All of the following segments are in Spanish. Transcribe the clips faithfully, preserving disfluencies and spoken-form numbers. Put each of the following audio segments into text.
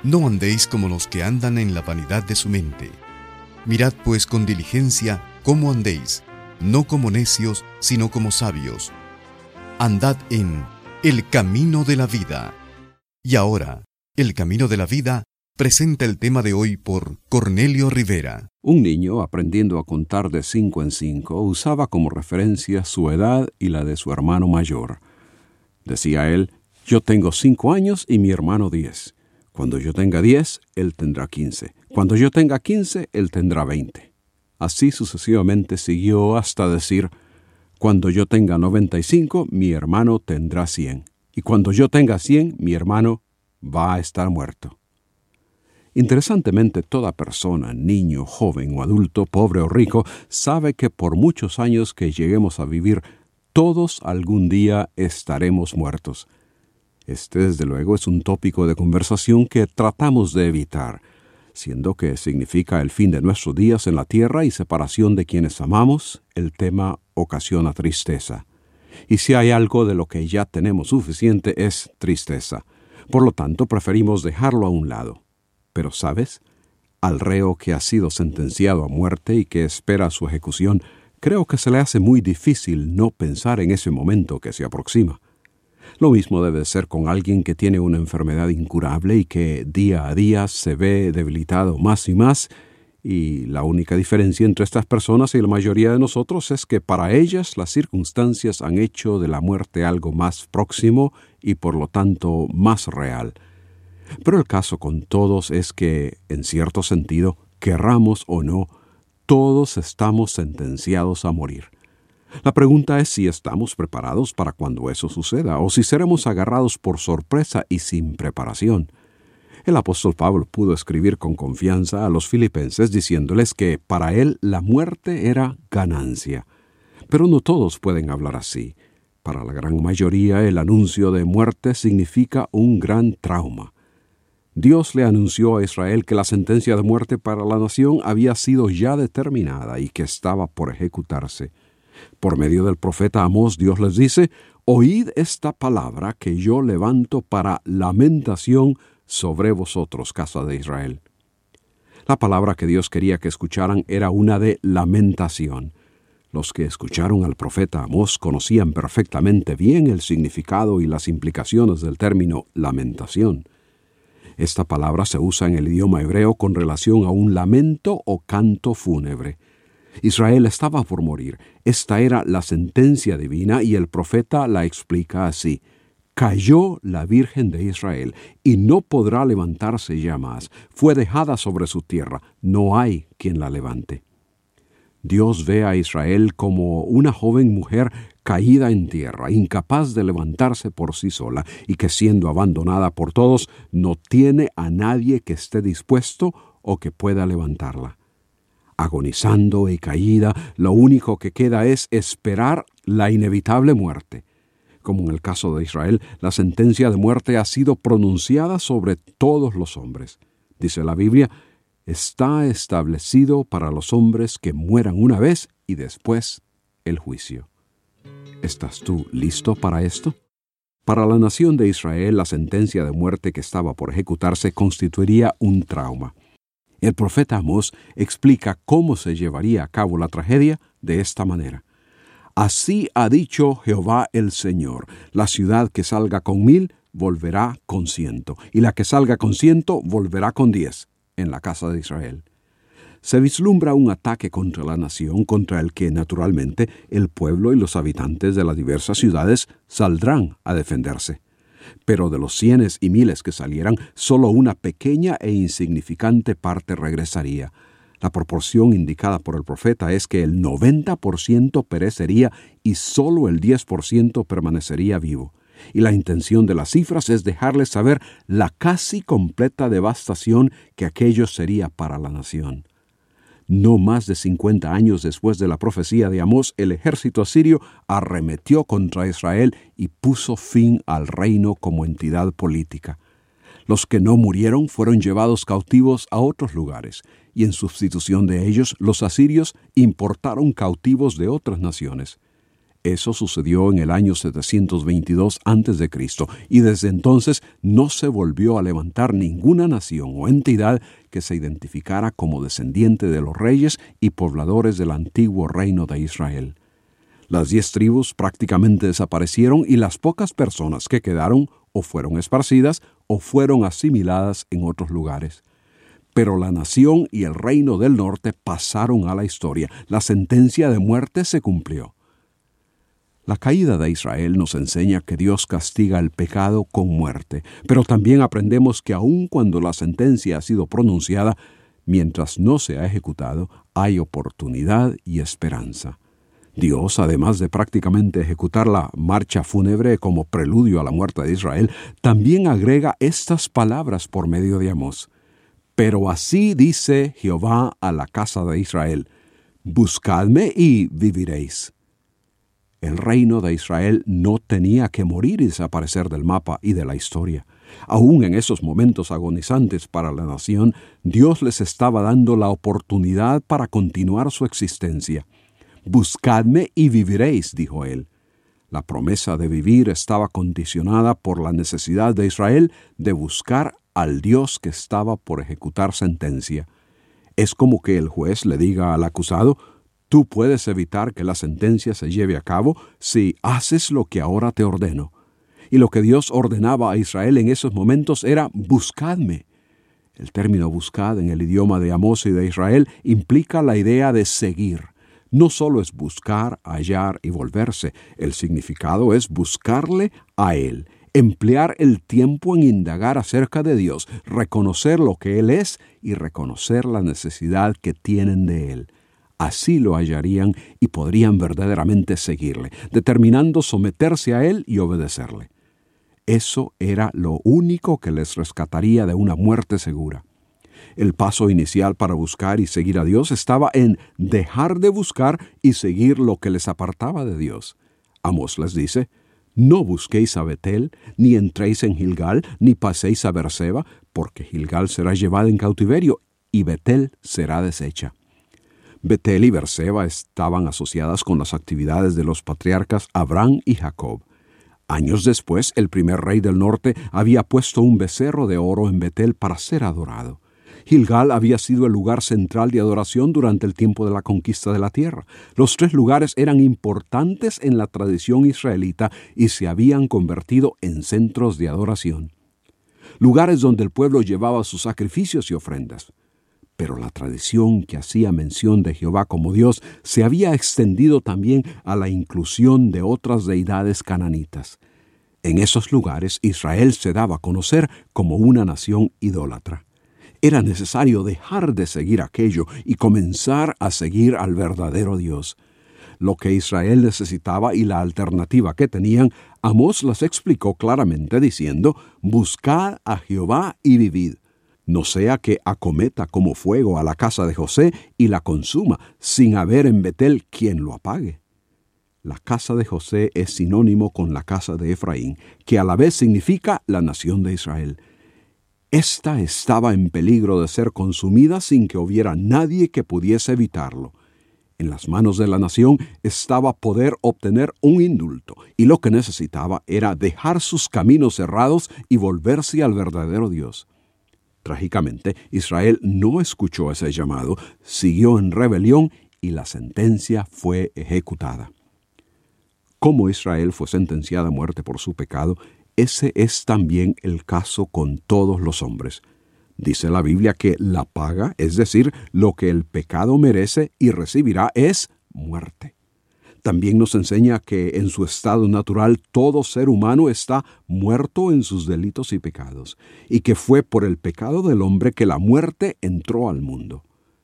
No andéis como los que andan en la vanidad de su mente. Mirad pues con diligencia cómo andéis, no como necios, sino como sabios. Andad en el camino de la vida. Y ahora, el camino de la vida presenta el tema de hoy por Cornelio Rivera. Un niño, aprendiendo a contar de cinco en cinco, usaba como referencia su edad y la de su hermano mayor. Decía él: yo tengo cinco años y mi hermano diez. Cuando yo tenga diez, él tendrá quince. Cuando yo tenga quince, él tendrá veinte. Así sucesivamente siguió hasta decir: cuando yo tenga noventa y cinco, mi hermano tendrá cien. Y cuando yo tenga cien, mi hermano va a estar muerto. Interesantemente, toda persona, niño, joven o adulto, pobre o rico, sabe que por muchos años que lleguemos a vivir, todos algún día estaremos muertos. Este, desde luego, es un tópico de conversación que tratamos de evitar, siendo que significa el fin de nuestros días en la tierra y separación de quienes amamos. El tema ocasiona tristeza. Y si hay algo de lo que ya tenemos suficiente es tristeza. Por lo tanto, preferimos dejarlo a un lado. Pero, ¿sabes? Al reo que ha sido sentenciado a muerte y que espera su ejecución, creo que se le hace muy difícil no pensar en ese momento que se aproxima. Lo mismo debe ser con alguien que tiene una enfermedad incurable y que día a día se ve debilitado más y más, y la única diferencia entre estas personas y la mayoría de nosotros es que para ellas las circunstancias han hecho de la muerte algo más próximo y por lo tanto más real. Pero el caso con todos es que, en cierto sentido, querramos o no, todos estamos sentenciados a morir. La pregunta es si estamos preparados para cuando eso suceda, o si seremos agarrados por sorpresa y sin preparación. El apóstol Pablo pudo escribir con confianza a los filipenses diciéndoles que para él la muerte era ganancia. Pero no todos pueden hablar así. Para la gran mayoría el anuncio de muerte significa un gran trauma. Dios le anunció a Israel que la sentencia de muerte para la nación había sido ya determinada y que estaba por ejecutarse. Por medio del profeta Amós, Dios les dice: «Oíd esta palabra que yo levanto para lamentación sobre vosotros, casa de Israel». La palabra que Dios quería que escucharan era una de lamentación. Los que escucharon al profeta Amós conocían perfectamente bien el significado y las implicaciones del término lamentación. Esta palabra se usa en el idioma hebreo con relación a un lamento o canto fúnebre. Israel estaba por morir. Esta era la sentencia divina y el profeta la explica así: «Cayó la Virgen de Israel y no podrá levantarse ya más. Fue dejada sobre su tierra. No hay quien la levante». Dios ve a Israel como una joven mujer caída en tierra, incapaz de levantarse por sí sola y que, siendo abandonada por todos, no tiene a nadie que esté dispuesto o que pueda levantarla. Agonizando y caída, lo único que queda es esperar la inevitable muerte. Como en el caso de Israel, la sentencia de muerte ha sido pronunciada sobre todos los hombres. Dice la Biblia: «Está establecido para los hombres que mueran una vez y después el juicio». ¿Estás tú listo para esto? Para la nación de Israel, la sentencia de muerte que estaba por ejecutarse constituiría un trauma. El profeta Amós explica cómo se llevaría a cabo la tragedia de esta manera: «Así ha dicho Jehová el Señor, la ciudad que salga con mil volverá con ciento, y la que salga con ciento volverá con diez en la casa de Israel». Se vislumbra un ataque contra la nación, contra el que, naturalmente, el pueblo y los habitantes de las diversas ciudades saldrán a defenderse. Pero de los cienes y miles que salieran, solo una pequeña e insignificante parte regresaría. La proporción indicada por el profeta es que el noventa por ciento perecería y solo el diez por ciento permanecería vivo. Y la intención de las cifras es dejarles saber la casi completa devastación que aquello sería para la nación. No más de cincuenta años después de la profecía de Amós, el ejército asirio arremetió contra Israel y puso fin al reino como entidad política. Los que no murieron fueron llevados cautivos a otros lugares, y en sustitución de ellos, los asirios importaron cautivos de otras naciones. Eso sucedió en el año setecientos veintidós antes de Cristo, y desde entonces no se volvió a levantar ninguna nación o entidad que se identificara como descendiente de los reyes y pobladores del antiguo reino de Israel. Las diez tribus prácticamente desaparecieron y las pocas personas que quedaron o fueron esparcidas o fueron asimiladas en otros lugares. Pero la nación y el reino del norte pasaron a la historia. La sentencia de muerte se cumplió. La caída de Israel nos enseña que Dios castiga el pecado con muerte, pero también aprendemos que aun cuando la sentencia ha sido pronunciada, mientras no se ha ejecutado, hay oportunidad y esperanza. Dios, además de prácticamente ejecutar la marcha fúnebre como preludio a la muerte de Israel, también agrega estas palabras por medio de Amós. Pero así dice Jehová a la casa de Israel: buscadme y viviréis. El reino de Israel no tenía que morir y desaparecer del mapa y de la historia. Aún en esos momentos agonizantes para la nación, Dios les estaba dando la oportunidad para continuar su existencia. Buscadme y viviréis, dijo él. La promesa de vivir estaba condicionada por la necesidad de Israel de buscar al Dios que estaba por ejecutar sentencia. Es como que el juez le diga al acusado: tú puedes evitar que la sentencia se lleve a cabo si haces lo que ahora te ordeno. Y lo que Dios ordenaba a Israel en esos momentos era: buscadme. El término buscad en el idioma de Amós y de Israel implica la idea de seguir. No solo es buscar, hallar y volverse. El significado es buscarle a Él, emplear el tiempo en indagar acerca de Dios, reconocer lo que Él es y reconocer la necesidad que tienen de Él. Así lo hallarían y podrían verdaderamente seguirle, determinando someterse a Él y obedecerle. Eso era lo único que les rescataría de una muerte segura. El paso inicial para buscar y seguir a Dios estaba en dejar de buscar y seguir lo que les apartaba de Dios. Amós les dice: no busquéis a Betel, ni entréis en Gilgal, ni paséis a Beerseba, porque Gilgal será llevada en cautiverio y Betel será deshecha. Betel y Beerseba estaban asociadas con las actividades de los patriarcas Abraham y Jacob. Años después, el primer rey del norte había puesto un becerro de oro en Betel para ser adorado. Gilgal había sido el lugar central de adoración durante el tiempo de la conquista de la tierra. Los tres lugares eran importantes en la tradición israelita y se habían convertido en centros de adoración. Lugares donde el pueblo llevaba sus sacrificios y ofrendas. Pero la tradición que hacía mención de Jehová como Dios se había extendido también a la inclusión de otras deidades cananitas. En esos lugares Israel se daba a conocer como una nación idólatra. Era necesario dejar de seguir aquello y comenzar a seguir al verdadero Dios. Lo que Israel necesitaba y la alternativa que tenían, Amós las explicó claramente diciendo: buscad a Jehová y vivid. No sea que acometa como fuego a la casa de José y la consuma, sin haber en Betel quien lo apague. La casa de José es sinónimo con la casa de Efraín, que a la vez significa la nación de Israel. Esta estaba en peligro de ser consumida sin que hubiera nadie que pudiese evitarlo. En las manos de la nación estaba poder obtener un indulto, y lo que necesitaba era dejar sus caminos errados y volverse al verdadero Dios. Trágicamente, Israel no escuchó ese llamado, siguió en rebelión y la sentencia fue ejecutada. Como Israel fue sentenciada a muerte por su pecado, ese es también el caso con todos los hombres. Dice la Biblia que la paga, es decir, lo que el pecado merece y recibirá, es muerte. También nos enseña que en su estado natural todo ser humano está muerto en sus delitos y pecados, y que fue por el pecado del hombre que la muerte entró al mundo.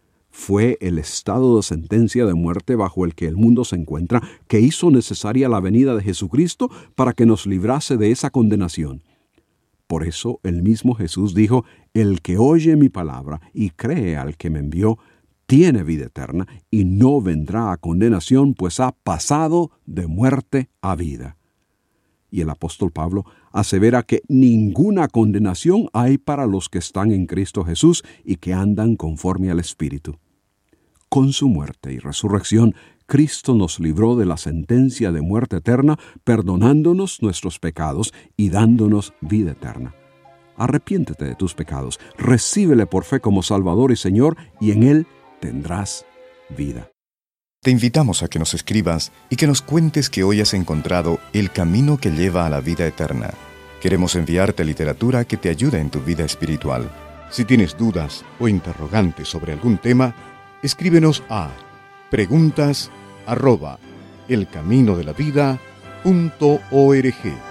Fue el estado de sentencia de muerte bajo el que el mundo se encuentra que hizo necesaria la venida de Jesucristo para que nos librase de esa condenación. Por eso el mismo Jesús dijo: el que oye mi palabra y cree al que me envió, tiene vida eterna y no vendrá a condenación, pues ha pasado de muerte a vida. Y el apóstol Pablo asevera que ninguna condenación hay para los que están en Cristo Jesús y que andan conforme al Espíritu. Con su muerte y resurrección, Cristo nos libró de la sentencia de muerte eterna, perdonándonos nuestros pecados y dándonos vida eterna. Arrepiéntete de tus pecados, recíbele por fe como Salvador y Señor, y en Él tendrás vida. Te invitamos a que nos escribas y que nos cuentes que hoy has encontrado el camino que lleva a la vida eterna. Queremos enviarte literatura que te ayude en tu vida espiritual. Si tienes dudas o interrogantes sobre algún tema, escríbenos a preguntas arroba elcaminodelavida punto org.